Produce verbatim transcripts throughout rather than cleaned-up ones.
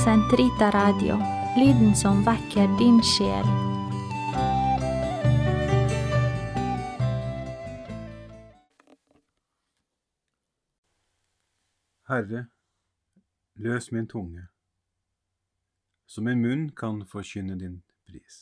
Sentrita Radio, lyden som vekker din sjel. Herre, løs min tunge, så min munn kan forkynne din pris.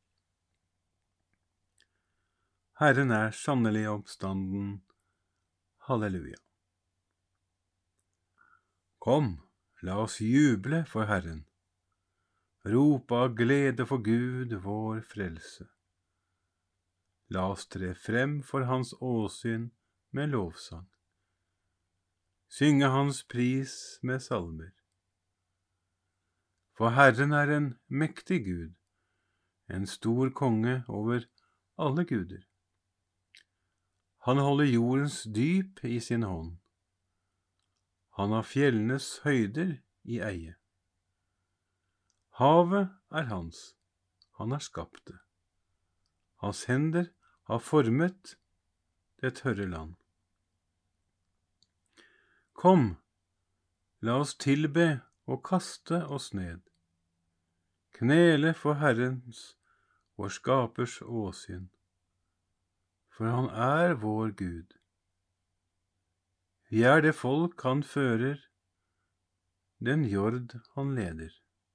Herren er sannelig oppstanden. Halleluja. Kom, la oss juble for Herren. Rope av glede for Gud, vår frelse. La oss tre frem for hans åsyn med lovsang. Synge hans pris med salmer. For Herren er en mektig Gud, en stor konge over alle guder. Han holder jordens dyp i sin hånd. Han har fjellenes høyder i eie. Havet er hans, han har skapt det. Hans hender har formet det tørre land. Kom, la oss tilbe og kaste oss ned. Knele for Herrens, vår skapers åsyn. For han er vår Gud. Vi er det folk han fører, den jord han leder.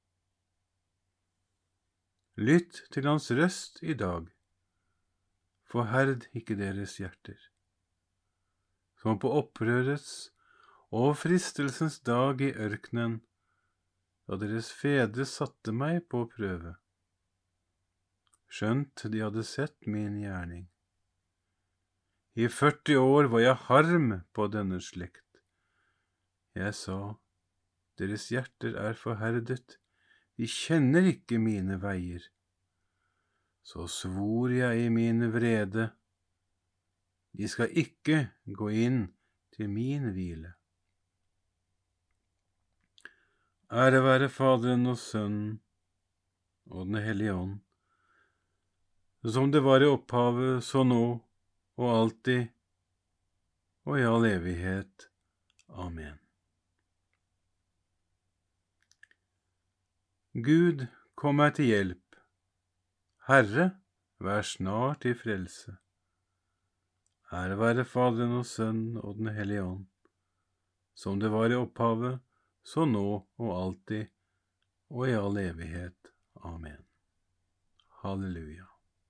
Lytt til hans røst i dag, forherd ikke deres hjerter. Som på opprørets og fristelsens dag i ørkenen, da deres fedre satte meg på prøve, skjønt de hadde sett min gjerning. I førti år var jeg harm på denne slekt. Jeg sa, deres hjerter er forherdet, de kjenner ikke mine veier. Så svor jeg i min vrede, de skal ikke gå inn til min hvile. Ære være Faderen og Sønnen og Den hellige ånd, som det var i opphavet, så nå og alltid, og i all evighet. Amen. Gud, kom meg til hjelp. Herre, vær snar til frelse. Ære være Faderen og Sønnen og Den hellige ånd, som det var i opphavet, så nå og alltid, og i all evighet. Amen. Halleluja.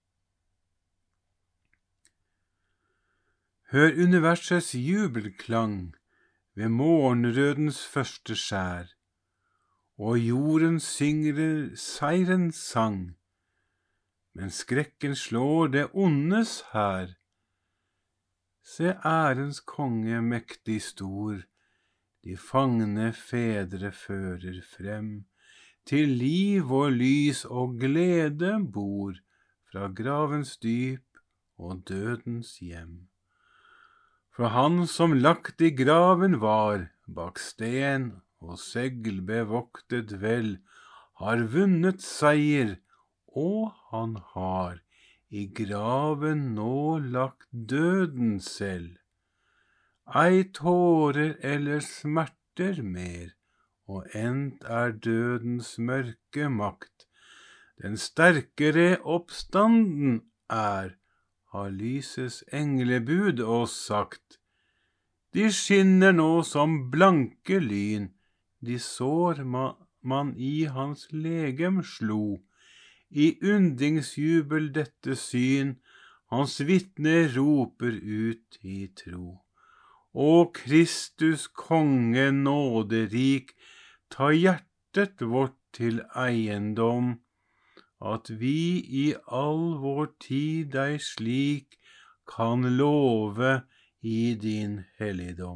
Hør universets jubelklang ved morgenrødens første skjær, og jorden synger seirens sang, men skrekken slår det ondes hær. Se ærens konge mektig stor, de fangne fedre fører frem, til liv og lys og glede bor, fra gravens dyp og dødens hjem. For han som lagt i graven var, bak sten og segl bevoktet vel, har vunnet seier, og han har i graven nå lagt døden selv. Ei tårer eller smerter mer, og endt er dødens mørke makt. Den sterkere oppstanden er, har lysets englebud oss sagt. De skinner nå som blanke lyn, de sår man i hans legem slo. I undringsjubel dette syn, hans vitne roper ut i tro. Å Kristus konge nåderik, ta hjertet vårt til eiendom, at vi i all vår tid deg slik kan love i din helligdom.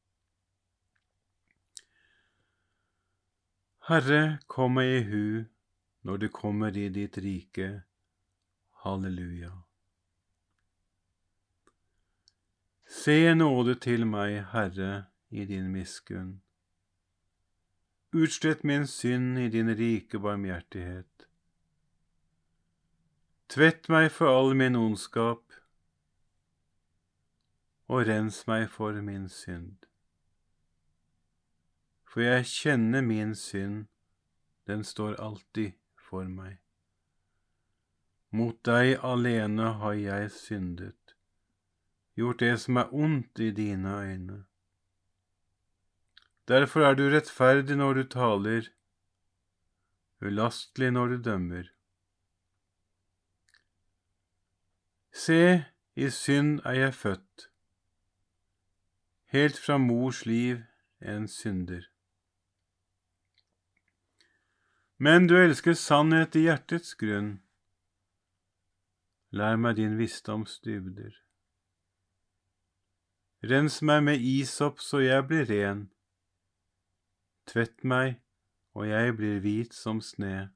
Herre, kom meg i hu når du kommer i ditt rike. Halleluja. Se nåde til meg, Herre, i din miskunn. Utslett min synd i din rike barmhjertighet. Tvett meg for all min ondskap, og rens meg for min synd. For jeg kjenner min synd, den står alltid for meg. Mot deg alene har jeg syndet, gjort det som er ondt i dine øyne. Derfor er du rettferdig når du taler, ulastelig når du dømmer. Se, i synd er jeg født, helt fra mors liv en synder. Men du elsker sannhet i hjertets grunn. Lær meg din visdoms dybder. Rens meg med isop så jeg blir ren. Tvett meg, og jeg blir hvit som sne.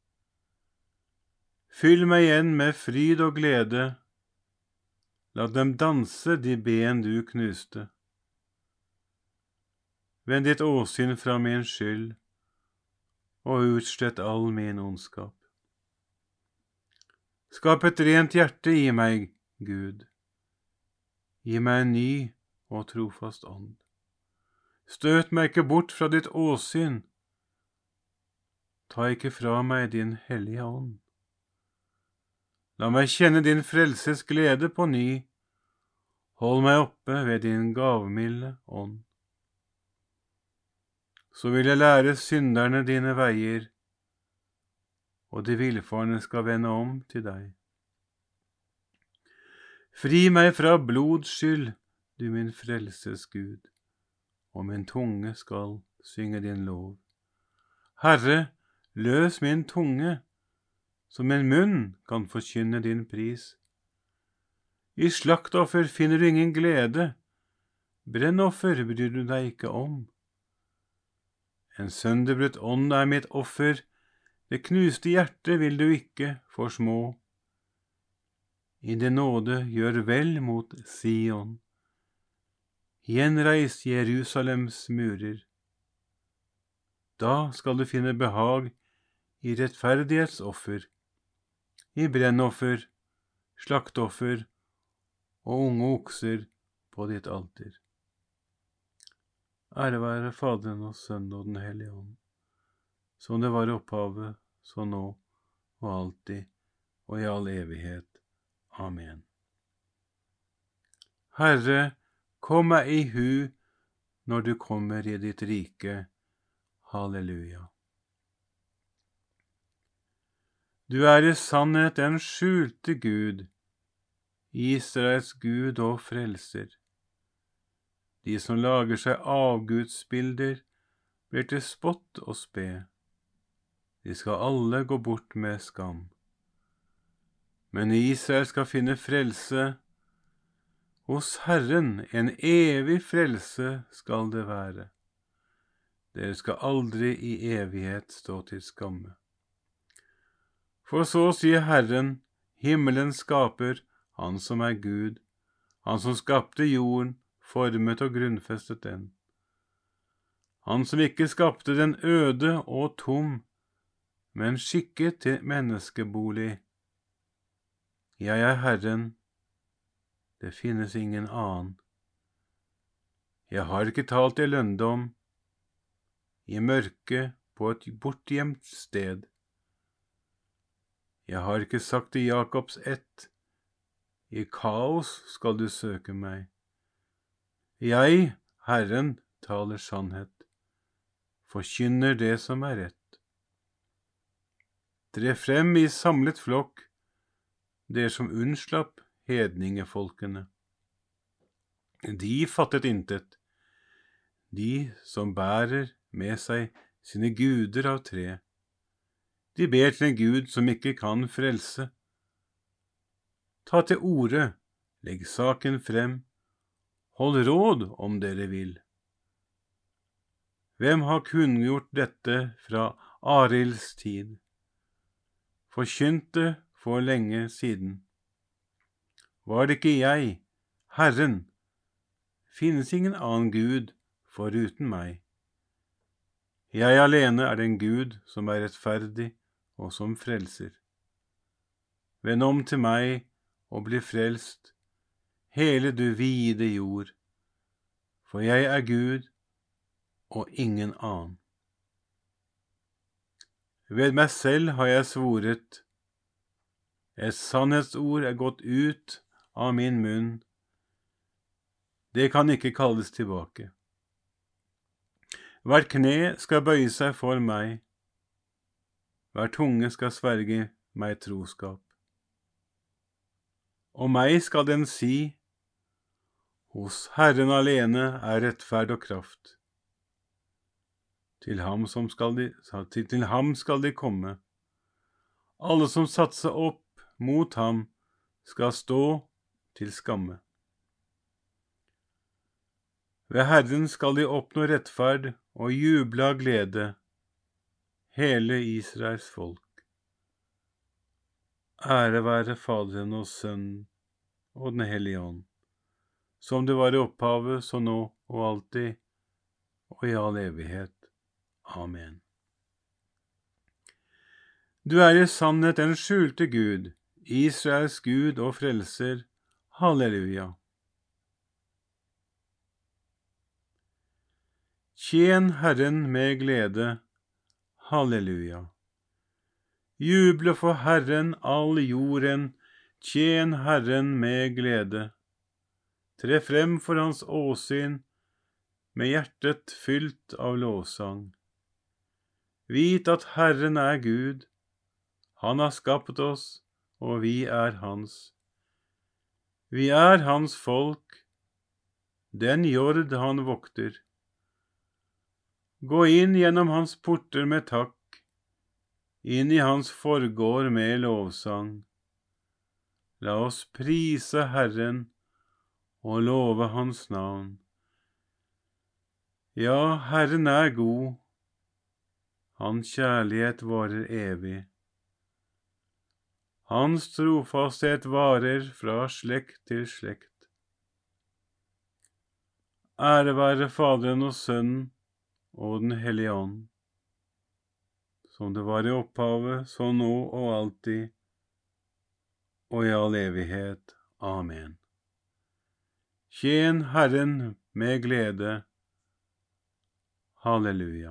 Fyll meg igjen med fryd og glede. La dem danse de ben du knuste. Vend ditt åsyn fra min skyld, og utslett all min ondskap. Skap et rent hjerte i meg, Gud. Gi meg en ny og trofast ånd. Støt meg ikke bort fra ditt åsyn. Ta ikke fra meg din hellige ånd. La meg kjenne din frelses glede på ny. Hold meg oppe ved din gavmilde ånd. Så vil jeg lære synderne dine veier, og de villfarne skal vende om til deg. Fri meg fra blods skyld, du min frelses Gud, og min tunge skal synge din lov. Herre, løs min tunge, så min munn kan forkynne din pris. I slaktoffer finner du ingen glede, brennoffer bryr du deg ikke om. En sønderbrutt ånd er mitt offer, det knuste hjertet vil du ikke forsmå. I din nåde gjør vel mot Sion. Gjenreis Jerusalems murer. Da skal du finne behag i rettferdighetsoffer, i brennoffer, slaktoffer og unge okser på ditt alter. Ære være Faderen og Sønnen og Den hellige ånd, som det var i opphavet, så nå og alltid og i all evighet. Amen. Herre, kom meg i hu når du kommer i ditt rike. Halleluja. Du er i sannhet den skjulte Gud, Israels Gud og frelser. De som lager seg avgudsbilder, blir til spott og spe. De skal alle gå bort med skam. Men Israel skal finne frelse. Hos Herren en evig frelse skal det være. Dere skal aldri i evighet stå til skamme. For så sier Herren, himmelens skaper, han som er Gud, han som skapte jorden, formet og grunnfestet den. Han som ikke skapte den øde og tom, men skikket til menneskebolig. Jeg er Herren, det finnes ingen annen. Jeg har ikke talt i lønndom, i mørke på et bortgjemt sted. Jeg har ikke sagt til Jakobs ett, i kaos skal du søke meg. Jeg, Herren, taler sannhet, forkynner det som er rett. Tre frem i samlet flokk, dere som unnslapp hedningefolkene. De fattet intet, de som bærer med seg sine guder av tre. De ber til en Gud som ikke kan frelse. Ta til orde, legg saken frem, hold råd om dere vil. Hvem har kunngjort dette fra Arilds tid? Forkynt det for lenge siden. Var det ikke jeg, Herren? Finnes ingen annen Gud foruten meg. Jeg alene er den Gud som er rettferdig og som frelser. Vend om til meg og bli frelst, hele du vide jord, for jeg er Gud og ingen annen. Ved meg selv har jeg svoret. Et sannhetsord er gått ut av min munn. Det kan ikke kalles tilbake. Hvert kne skal bøye seg for meg. Hver tunge skal sverge meg troskap. Og meg skal den si, hos Herren alene er rettferd og kraft. Til ham, som skal de, til, til ham skal de komme. Alle som satser opp mot ham skal stå til skamme. Ved Herren skal de oppnå rettferd og juble av glede, hele Israels folk. Ære være Faderen og Sønnen og Den hellige ånd, som det var i opphavet, så nå og alltid, og i all evighet. Amen. Du er i sannhet den skjulte Gud, Israels Gud og frelser. Halleluja. Tjen Herren med glede. Halleluja. Juble for Herren all jorden, tjen Herren med glede. Tre frem for hans åsyn, med hjertet fylt av lovsang. Vit at Herren er Gud, han har skapt oss, og vi er hans. Vi er hans folk, den jord han vokter. Gå inn gjennom hans porter med takk, inn i hans forgård med lovsang. La oss prise Herren og love hans navn. Ja, Herren er god, hans kjærlighet varer evig. Hans trofasthet varer fra slekt til slekt. Ære være Faderen og Sønnen og Den hellige ånd, som det var i opphavet, så nå og alltid, og i all evighet. Amen. Tjen Herren med glede. Halleluja.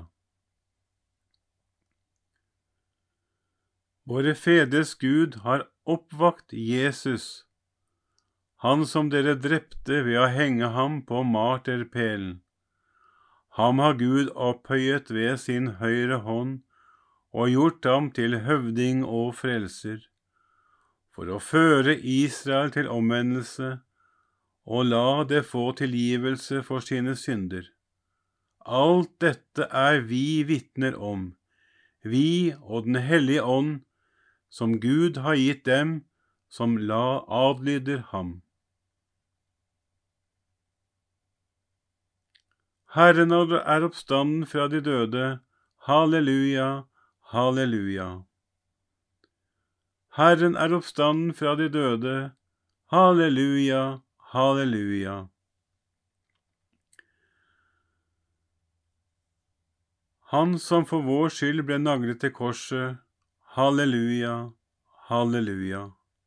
Våre fedres Gud har oppvakt Jesus, han som dere drepte ved å henge ham på marterpælen. Ham har Gud opphøyet ved sin høyre hånd og gjort ham til høvding og frelser, for å føre Israel til omvendelse og la det få tilgivelse for sine synder. Alt dette er vi vitner om, vi og Den hellige ånd, som Gud har gitt dem som la adlyder ham. Herren er oppstanden fra de døde. Halleluja, halleluja. Herren er oppstanden fra de døde. Halleluja, halleluja. Han som for vår skyld ble naglet til korset. Halleluja, halleluja.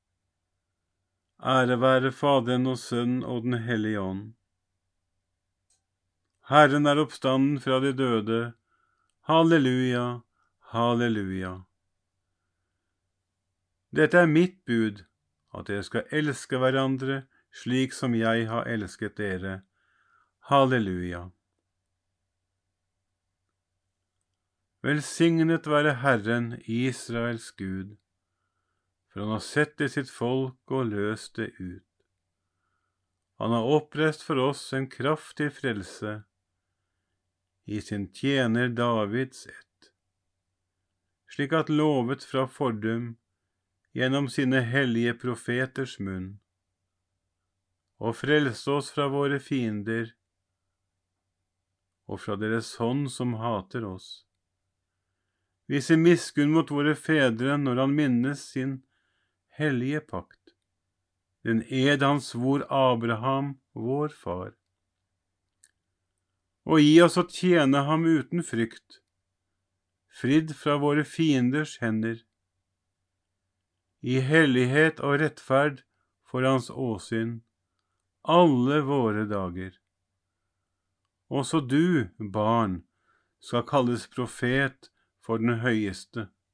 Ære være Faderen og Sønnen og Den hellige ånd. Herren er oppstanden fra de døde. Halleluja, halleluja. Dette er mitt bud, at dere skal elske hverandre slik som jeg har elsket dere. Halleluja. Velsignet være Herren, Israels Gud, for han har sett til sitt folk og løst det ut. Han har oppreist for oss en kraft til frelse i sin tjener Davids ett, slik at lovet fra fordum gjennom sine hellige profeters munn, og frelse oss fra våre fiender og fra deres hånd som hater oss. Vise miskunn mot våre fedre når han minnes sin hellige pakt, den ed han svor Abraham, vår far, og gi oss å tjene ham uten frykt, fridd fra våre fienders hender, i hellighet og rettferd for hans åsyn, alle våre dager. Også du, barn, skal kalles profet for den høyeste.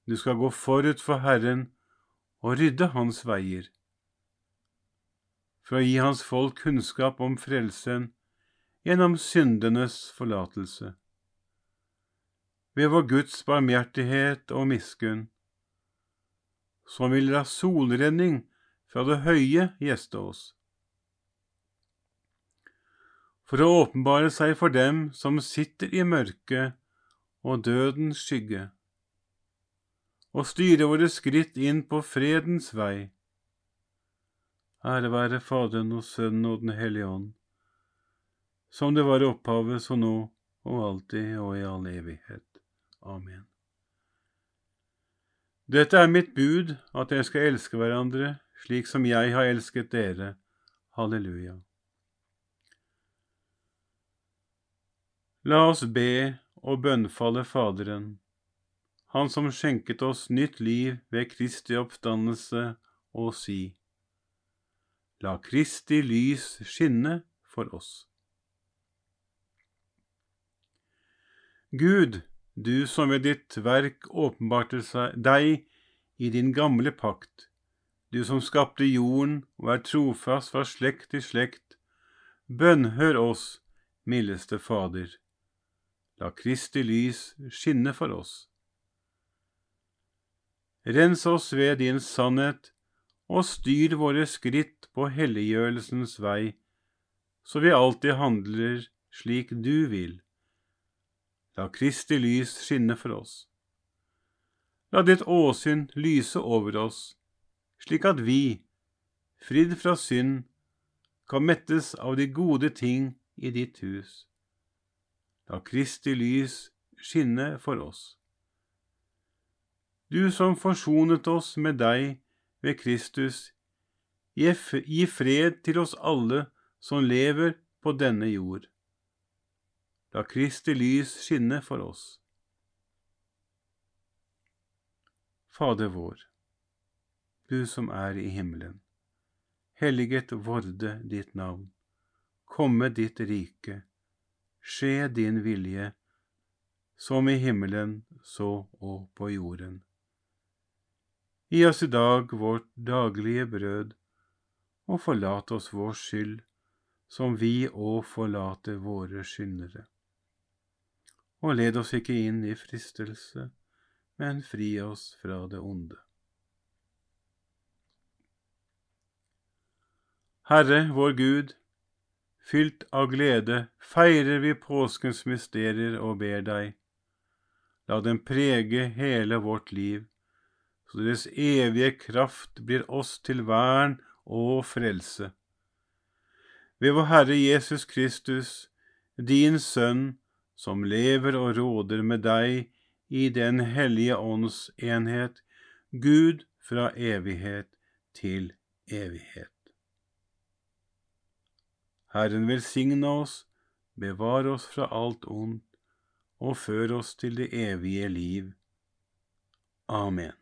Du skal gå forut for Herren og rydde hans veier, for å gi hans folk kunnskap om frelsen gjennom syndenes forlatelse. Ved vår Guds barmhjertighet og miskunn, som vil la solrenning fra det høye gjeste oss, for å åpenbare seg for dem som sitter i mørket og dødens skygge, og styre våre skritt inn på fredens vei. Ære være Faderen og Sønnen og Den hellige ånd, som det var i opphavet, så nå og alltid og i all evighet. Amen. Dette er mitt bud, at dere skal elske hverandre, slik som jeg har elsket dere. Halleluja. La oss be og bønnfalle Faderen, Han som skjenket oss nytt liv ved Kristi oppstandelse, og si: La Kristi lys skinne for oss. Gud, du som ved ditt verk åpenbarte deg i din gamle pakt, du som skapte jorden og er trofast fra slekt til slekt, bønnhør oss, mildeste Fader. La Kristi lys skinne for oss. Rens oss ved din sannhet, og styr våre skritt på helliggjørelsens vei, så vi alltid handler slik du vil. La Kristi lys skinne for oss. La ditt åsyn lyse over oss, slik at vi, fridd fra synd, kan mettes av de gode ting i ditt hus. La Kristi lys skinne for oss. Du som forsonet oss med deg ved Kristus, gi fred til oss alle som lever på denne jord. La Kristi lys skinne for oss. Fader vår, du som er i himmelen, helliget vorde ditt navn, komme ditt rike, skje din vilje, som i himmelen, så og på jorden. Gi oss i dag vårt daglige brød, og forlat oss vår skyld, som vi òg forlater våre skyldnere. Og led oss ikke inn i fristelse, men fri oss fra det onde. Herre, vår Gud, fylt av glede, feirer vi påskens mysterier og ber deg, la dem prege hele vårt liv, så deres evige kraft blir oss til vern og frelse. Ved vår Herre Jesus Kristus, din Sønn, som lever og råder med deg i den hellige ånds enhet, Gud fra evighet til evighet. Herren velsigne oss, bevare oss fra alt ondt, og før oss til det evige liv. Amen.